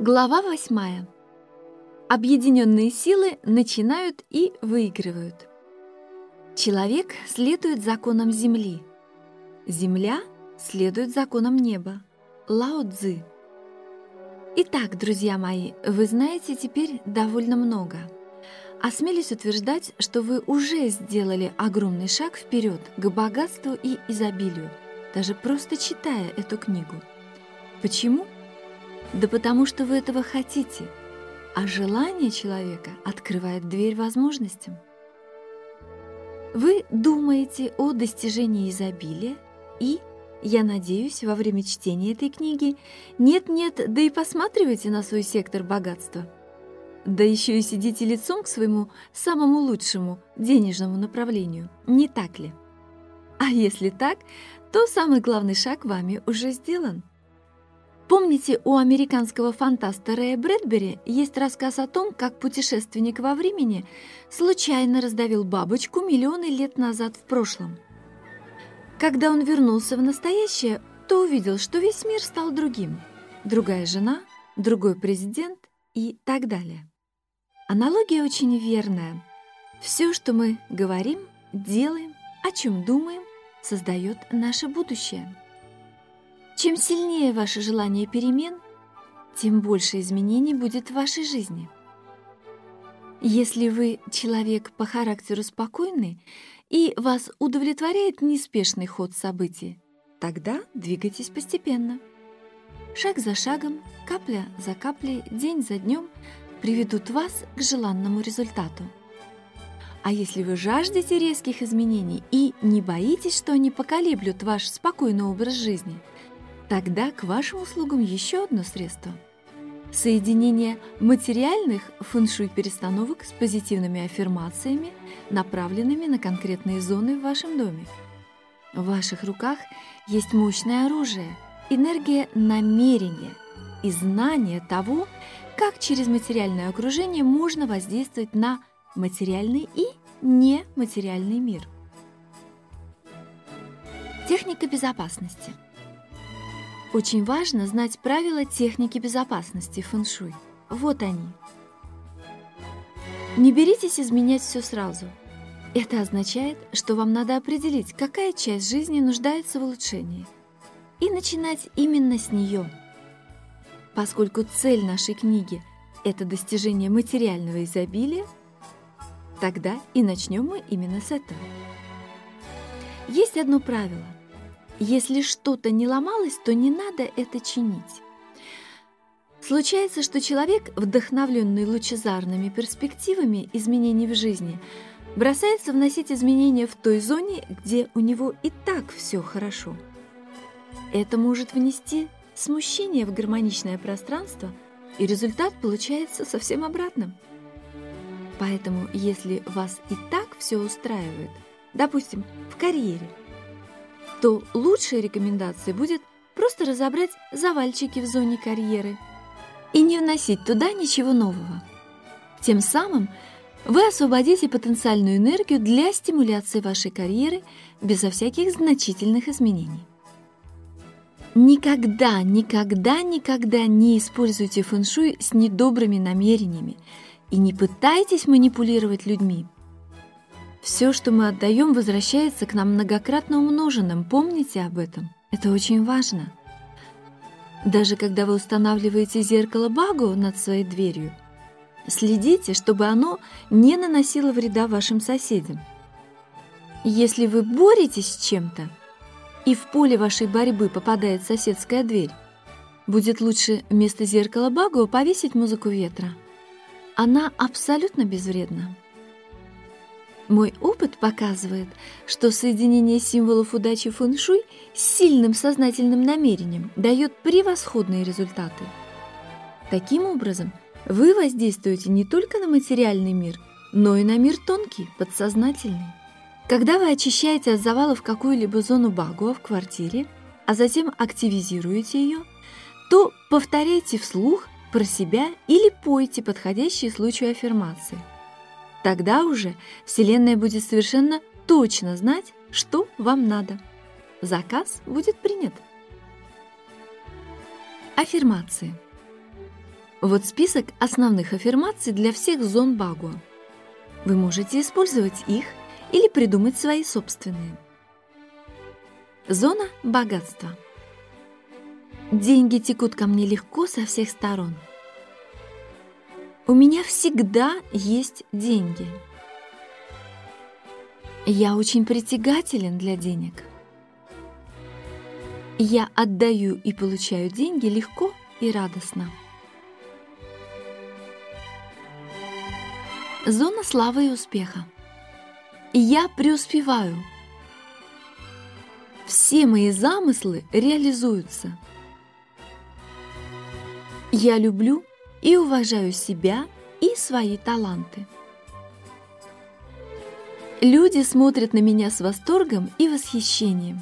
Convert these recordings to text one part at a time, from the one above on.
Глава 8. Объединенные силы начинают и выигрывают. Человек следует законам Земли. Земля следует законам неба. Лао Цзы. Итак, друзья мои, вы знаете теперь довольно много. Осмелюсь утверждать, что вы уже сделали огромный шаг вперед к богатству и изобилию, даже просто читая эту книгу. Почему? Да потому что вы этого хотите, а желание человека открывает дверь возможностям. Вы думаете о достижении изобилия и, я надеюсь, во время чтения этой книги нет-нет, да и посматриваете на свой сектор богатства. Да еще и сидите лицом к своему самому лучшему денежному направлению, не так ли? А если так, то самый главный шаг вами уже сделан. Помните, у американского фантаста Рэя Брэдбери есть рассказ о том, как путешественник во времени случайно раздавил бабочку миллионы лет назад в прошлом. Когда он вернулся в настоящее, то увидел, что весь мир стал другим. Другая жена, другой президент и так далее. Аналогия очень верная. Все, что мы говорим, делаем, о чем думаем, создает наше будущее. Чем сильнее ваше желание перемен, тем больше изменений будет в вашей жизни. Если вы человек по характеру спокойный и вас удовлетворяет неспешный ход событий, тогда двигайтесь постепенно. Шаг за шагом, капля за каплей, день за днем приведут вас к желанному результату. А если вы жаждете резких изменений и не боитесь, что они поколеблют ваш спокойный образ жизни, тогда к вашим услугам еще одно средство – соединение материальных фэншуй перестановок с позитивными аффирмациями, направленными на конкретные зоны в вашем доме. В ваших руках есть мощное оружие, энергия намерения и знание того, как через материальное окружение можно воздействовать на материальный и нематериальный мир. Техника безопасности. Очень важно знать правила техники безопасности фэншуй. Вот они. Не беритесь изменять все сразу. Это означает, что вам надо определить, какая часть жизни нуждается в улучшении, и начинать именно с нее. Поскольку цель нашей книги – это достижение материального изобилия, тогда и начнем мы именно с этого. Есть одно правило. Если что-то не ломалось, то не надо это чинить. Случается, что человек, вдохновленный лучезарными перспективами изменений в жизни, бросается вносить изменения в той зоне, где у него и так все хорошо. Это может внести смущение в гармоничное пространство, и результат получается совсем обратным. Поэтому, если вас и так все устраивает, допустим, в карьере, то лучшей рекомендацией будет просто разобрать завальчики в зоне карьеры и не вносить туда ничего нового. Тем самым вы освободите потенциальную энергию для стимуляции вашей карьеры безо всяких значительных изменений. Никогда, никогда, никогда не используйте фэншуй с недобрыми намерениями и не пытайтесь манипулировать людьми. Все, что мы отдаем, возвращается к нам многократно умноженным. Помните об этом. Это очень важно. Даже когда вы устанавливаете зеркало Багу над своей дверью, следите, чтобы оно не наносило вреда вашим соседям. Если вы боретесь с чем-то, и в поле вашей борьбы попадает соседская дверь, будет лучше вместо зеркала Багу повесить музыку ветра. Она абсолютно безвредна. Мой опыт показывает, что соединение символов удачи фэншуй с сильным сознательным намерением дает превосходные результаты. Таким образом, вы воздействуете не только на материальный мир, но и на мир тонкий, подсознательный. Когда вы очищаете от завалов какую-либо зону Багуа в квартире, а затем активизируете ее, то повторяйте вслух про себя или пойте подходящие случаю аффирмации. Тогда уже Вселенная будет совершенно точно знать, что вам надо. Заказ будет принят. Аффирмации. Вот список основных аффирмаций для всех зон Багуа. Вы можете использовать их или придумать свои собственные. Зона богатства. Деньги текут ко мне легко со всех сторон. У меня всегда есть деньги. Я очень притягателен для денег. Я отдаю и получаю деньги легко и радостно. Зона славы и успеха. Я преуспеваю. Все мои замыслы реализуются. Я люблю и уважаю себя и свои таланты. Люди смотрят на меня с восторгом и восхищением.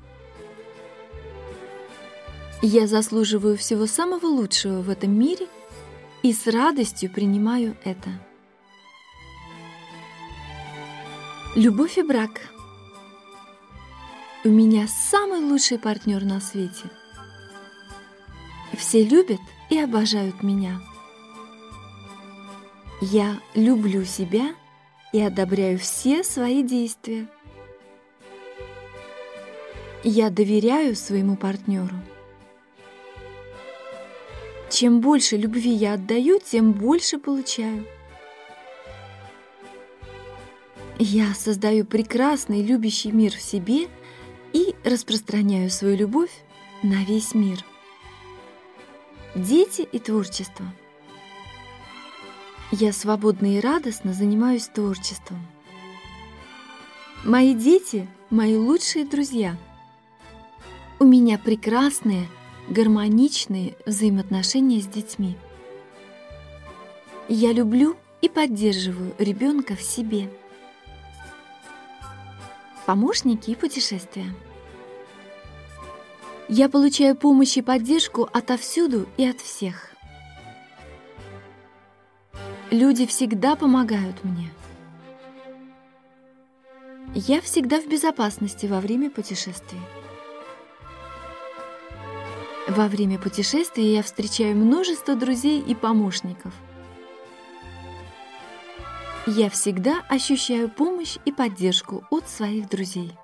Я заслуживаю всего самого лучшего в этом мире и с радостью принимаю это. Любовь и брак. У меня самый лучший партнер на свете. Все любят и обожают меня. Я люблю себя и одобряю все свои действия. Я доверяю своему партнеру. Чем больше любви я отдаю, тем больше получаю. Я создаю прекрасный любящий мир в себе и распространяю свою любовь на весь мир. Дети и творчество. Я свободно и радостно занимаюсь творчеством. Мои дети – мои лучшие друзья. У меня прекрасные, гармоничные взаимоотношения с детьми. Я люблю и поддерживаю ребенка в себе. Помощники и путешествия. Я получаю помощь и поддержку отовсюду и от всех. Люди всегда помогают мне. Я всегда в безопасности во время путешествий. Во время путешествия я встречаю множество друзей и помощников. Я всегда ощущаю помощь и поддержку от своих друзей.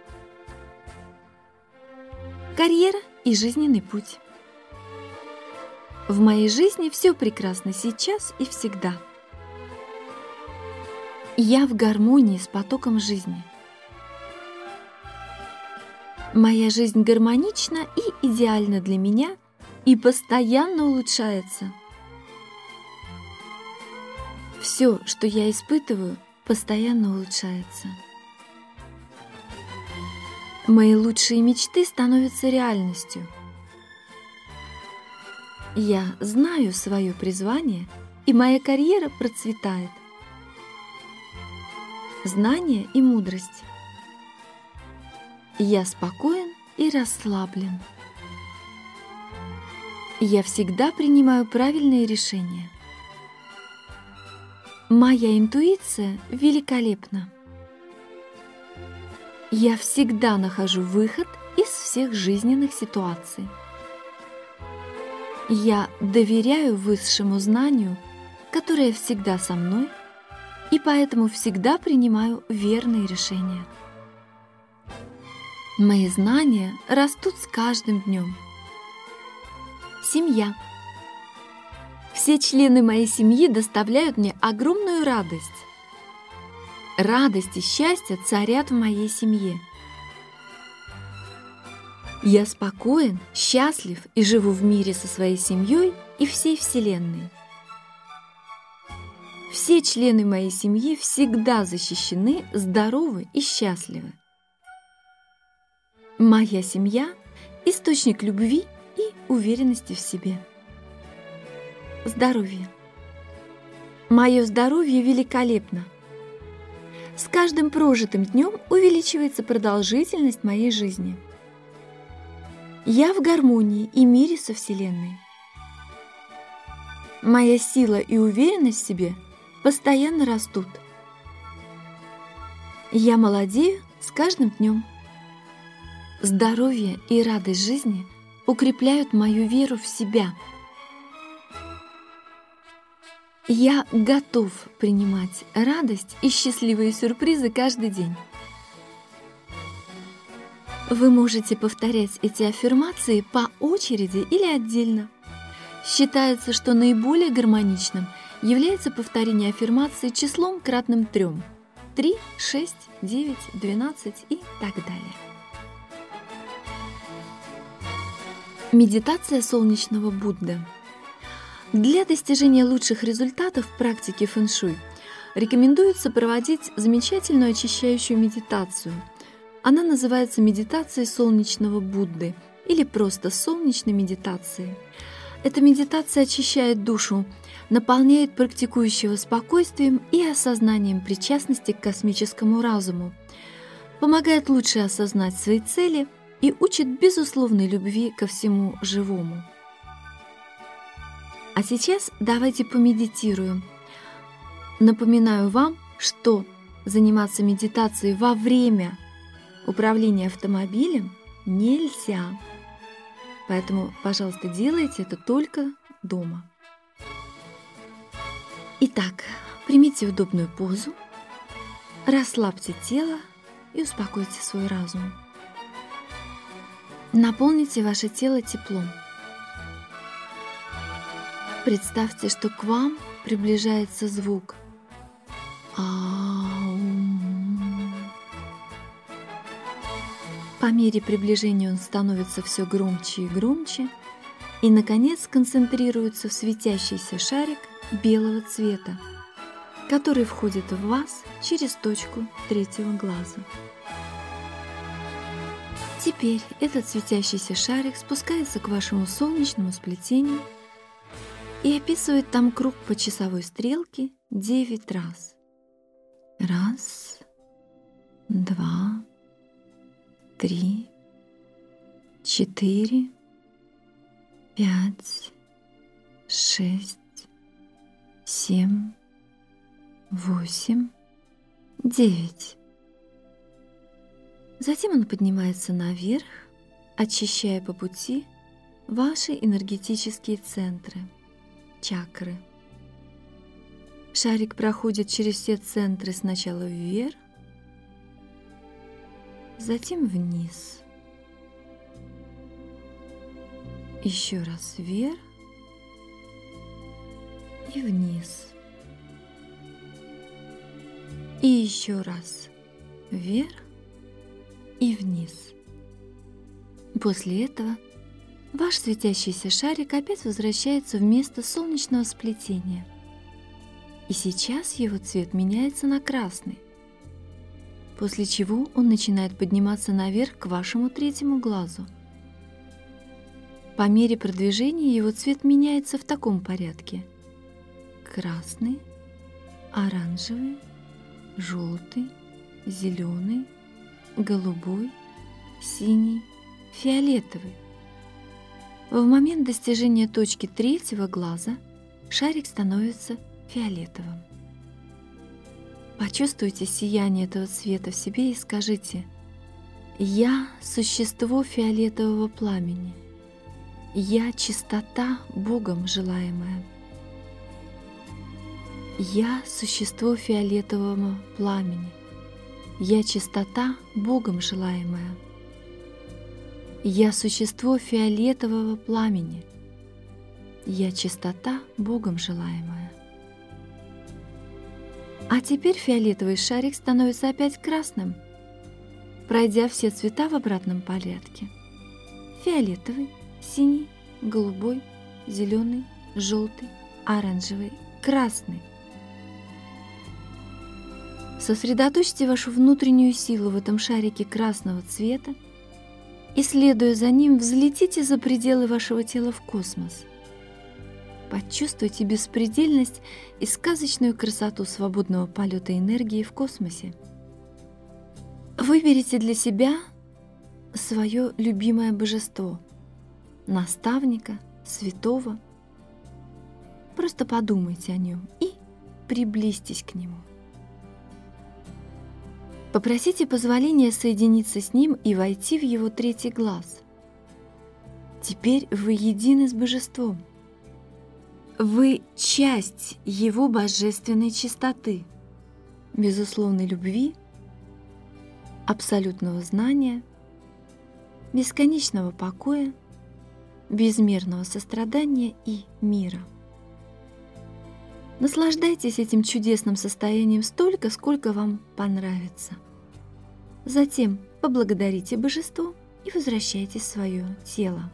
Карьера и жизненный путь. В моей жизни все прекрасно сейчас и всегда. Я в гармонии с потоком жизни. Моя жизнь гармонична и идеальна для меня и постоянно улучшается. Все, что я испытываю, постоянно улучшается. Мои лучшие мечты становятся реальностью. Я знаю свое призвание, и моя карьера процветает. Знание и мудрость. Я спокоен и расслаблен. Я всегда принимаю правильные решения. Моя интуиция великолепна. Я всегда нахожу выход из всех жизненных ситуаций. Я доверяю высшему знанию, которое всегда со мной, и поэтому всегда принимаю верные решения. Мои знания растут с каждым днем. Семья. Все члены моей семьи доставляют мне огромную радость. Радость и счастье царят в моей семье. Я спокоен, счастлив и живу в мире со своей семьей и всей Вселенной. Все члены моей семьи всегда защищены, здоровы и счастливы. Моя семья – источник любви и уверенности в себе. Здоровье. Мое здоровье великолепно. С каждым прожитым днем увеличивается продолжительность моей жизни. Я в гармонии и мире со Вселенной. Моя сила и уверенность в себе постоянно растут. Я молодею с каждым днем. Здоровье и радость жизни укрепляют мою веру в себя. Я готов принимать радость и счастливые сюрпризы каждый день. Вы можете повторять эти аффирмации по очереди или отдельно. Считается, что наиболее гармоничным является повторение аффирмации числом кратным 3. 3, 6, 9, 12 и так далее. Медитация солнечного Будды. Для достижения лучших результатов в практике фэн-шуй рекомендуется проводить замечательную очищающую медитацию. Она называется медитацией солнечного Будды или просто солнечной медитацией. Эта медитация очищает душу, наполняет практикующего спокойствием и осознанием причастности к космическому разуму, помогает лучше осознать свои цели и учит безусловной любви ко всему живому. А сейчас давайте помедитируем. Напоминаю вам, что заниматься медитацией во время управления автомобилем нельзя. Поэтому, пожалуйста, делайте это только дома. Итак, примите удобную позу, расслабьте тело и успокойте свой разум. Наполните ваше тело теплом. Представьте, что к вам приближается звук «Аум». По мере приближения он становится все громче и громче и, наконец, концентрируется в светящийся шарик белого цвета, который входит в вас через точку 3-го глаза. Теперь этот светящийся шарик спускается к вашему солнечному сплетению и описывает там круг по часовой стрелке 9 раз. 1, 2, 3, 4, 5, 6, 7, 8, 9. Затем он поднимается наверх, очищая по пути ваши энергетические центры, чакры. Шарик проходит через все центры сначала вверх, затем вниз, еще раз вверх и вниз, и еще раз вверх и вниз. После этого ваш светящийся шарик опять возвращается в место солнечного сплетения. И сейчас его цвет меняется на красный, после чего он начинает подниматься наверх к вашему 3-му глазу. По мере продвижения его цвет меняется в таком порядке: красный, оранжевый, желтый, зеленый, голубой, синий, фиолетовый. В момент достижения точки 3-го глаза шарик становится фиолетовым. Почувствуйте сияние этого цвета в себе и скажите: «Я – существо фиолетового пламени. Я – чистота Богом желаемая. Я – существо фиолетового пламени. Я – чистота Богом желаемая. Я – существо фиолетового пламени. Я – чистота Богом желаемая». А теперь фиолетовый шарик становится опять красным, пройдя все цвета в обратном порядке: фиолетовый, синий, голубой, зеленый, желтый, оранжевый, красный. Сосредоточьте вашу внутреннюю силу в этом шарике красного цвета и, следуя за ним, взлетите за пределы вашего тела в космос. Почувствуйте беспредельность и сказочную красоту свободного полета энергии в космосе. Выберите для себя свое любимое божество, наставника, святого. Просто подумайте о нем и приблизьтесь к нему. Попросите позволения соединиться с ним и войти в его 3-й глаз. Теперь вы едины с божеством. Вы часть Его божественной чистоты, безусловной любви, абсолютного знания, бесконечного покоя, безмерного сострадания и мира. Наслаждайтесь этим чудесным состоянием столько, сколько вам понравится. Затем поблагодарите Божество и возвращайтесь в свое тело.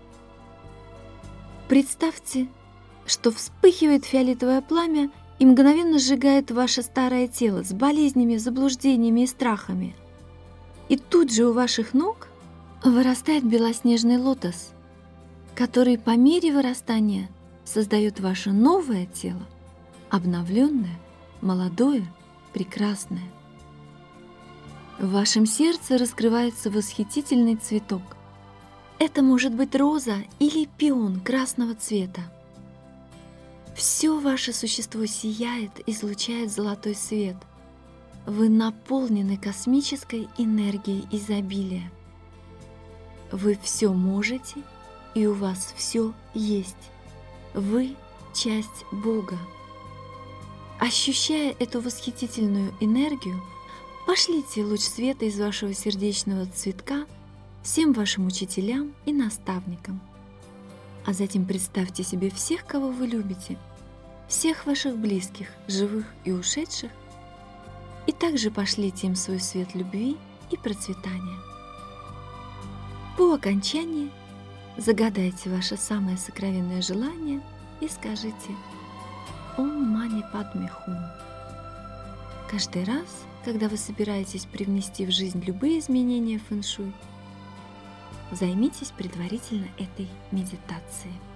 Представьте, что вспыхивает фиолетовое пламя и мгновенно сжигает ваше старое тело с болезнями, заблуждениями и страхами. И тут же у ваших ног вырастает белоснежный лотос, который по мере вырастания создает ваше новое тело, обновленное, молодое, прекрасное. В вашем сердце раскрывается восхитительный цветок. Это может быть роза или пион красного цвета. Все ваше существо сияет, излучает золотой свет. Вы наполнены космической энергией изобилия. Вы все можете, и у вас все есть. Вы часть Бога. Ощущая эту восхитительную энергию, пошлите луч света из вашего сердечного цветка всем вашим учителям и наставникам. А затем представьте себе всех, кого вы любите, всех ваших близких, живых и ушедших, и также пошлите им свой свет любви и процветания. По окончании загадайте ваше самое сокровенное желание и скажите «Ом Мани Падме Хум». Каждый раз, когда вы собираетесь привнести в жизнь любые изменения в фэн-шуй, займитесь предварительно этой медитацией.